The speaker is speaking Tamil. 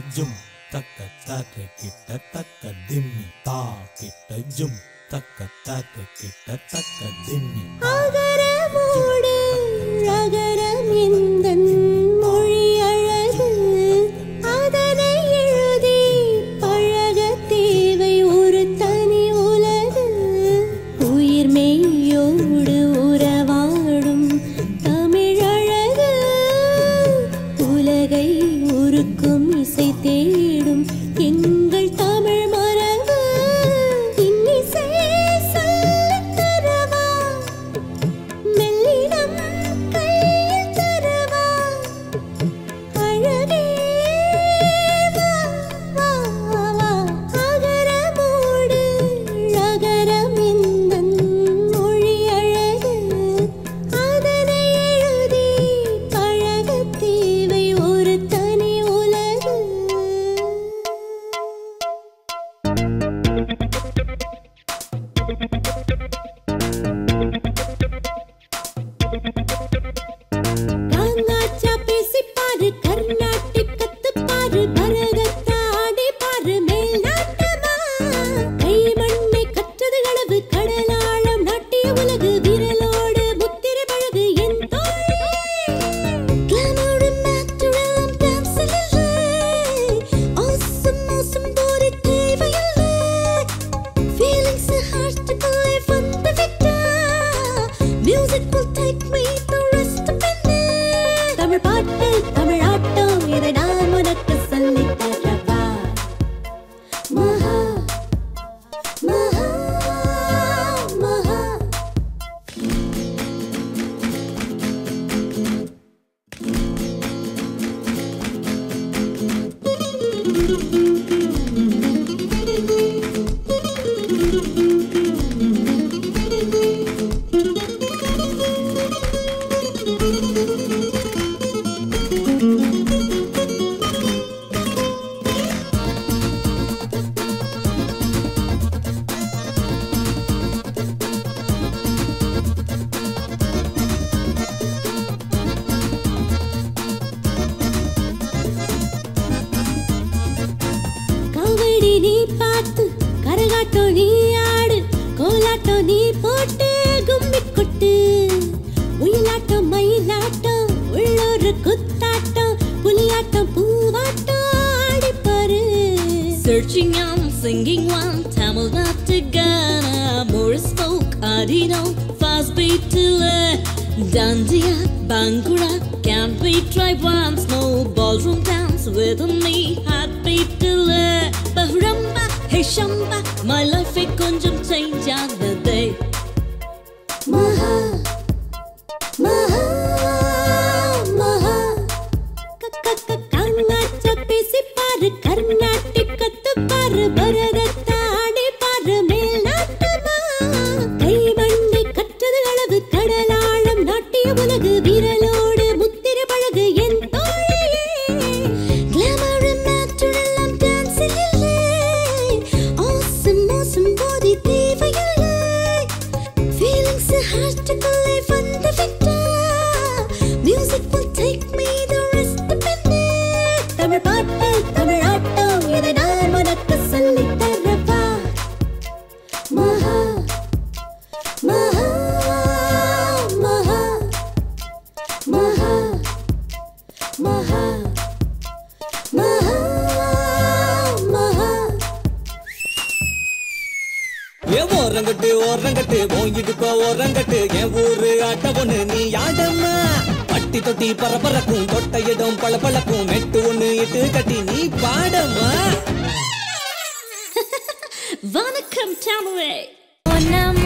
jum taka tare kita taka dimmi ta kita jum taka tare kita taka dimmi agaramodu ragaram endan mொழி அழகு அதனை எழுதி பழக தேவை ஒரு தனி உலகு உயிர் மெய்யோடு உறவாடும் தமிழ் அழகு உலகை உருக்கும் இசை தேடும் எங்கள் தமிழ் மரபு இன்னிசை சொல்லித் தரவா மெல்லினம் கையில் தரவா அழகே வா வா வா அகரமோடு ழகரம் எந்தன் மொழி அழகு அதனை எழுதி பழகத் தேவை ஒரு தனி உலகு காங்காச்சா பேசிப் பாரு கர்நாடிக் கத்துப் பாரு பரதத்தை ஆடிப் பாரு மேல்நாட்டமா கை மண்ணை கற்றது களவு கடலாழம் நாட்டிய உலகு விரலோடு முத்திரை பழகு என் தோழி கிளாமோடு நேச்சுரல் டான்ஸில் இல்லை awesome awesome body தேவையில்லை feelings are hard to believe on the victor music will take me the rest of the night Tamil பாட்டு தமிழ் ஆட்டம் இதை நான் உனக்கு சொல்லித் தரவா மகா மகா மகா காவடி நீ பார்த்து கரகாட்டம் நீ ஆடு கோலாட்டம் நீ போட்டு கும்மி கொட்டு ஒயிலாட்டம் மயிலாட்டம் உள்ளொரு குத்தாட்டம் புலியாட்டம் பூவாட்டம் ஆடிப்பாரு Searching on, singing one, Tamil Nadu Ghana, Morris folk, Adino, fast beat to Dandiya, Bangura, can't be tried once, no ballroom dance with me, heartbeat to Bahramba, hey Shamba, my life a conjum change on the day. மகா மகா மகா காங்காச்சா பேசிப் பாரு கர்நாடிக் கத்துப் பாரு பரதத்தை ஆடிப் பாரு மேல்நாட்டமா கை மண்ணை கற்றது களவு கடலாழம் நாட்டிய உலகு விரலோடு முத்திரை பழகு என் தோழியே கிளாமர் நேச்சுரல் டான்ஸில் இல்லை awesome awesome body தேவையில்லை feelings are hard to believe on the victor music will take me the rest of the night Tamil பாட்டு தமிழ் ஆட்டம் இதை நான் உனக்கு சொல்லித் தரவா மகா மகா மகா மகா மகா மகா மகா ஓரங்கட்டு ஓரங்கட்டு போயிடுப்ப ஓரங்கட்டு என் ஊரு ஆட்ட ஒண்ணு நீ ஆடம்மா பட்டி தொட்டி பரபரக்கும் தொட்ட இடம் பளபளக்கும் மெட்டு ஒண்ணு இட்டு கட்டி நீ பாடம்மா Vanakkam Tamil. ஒன்னம்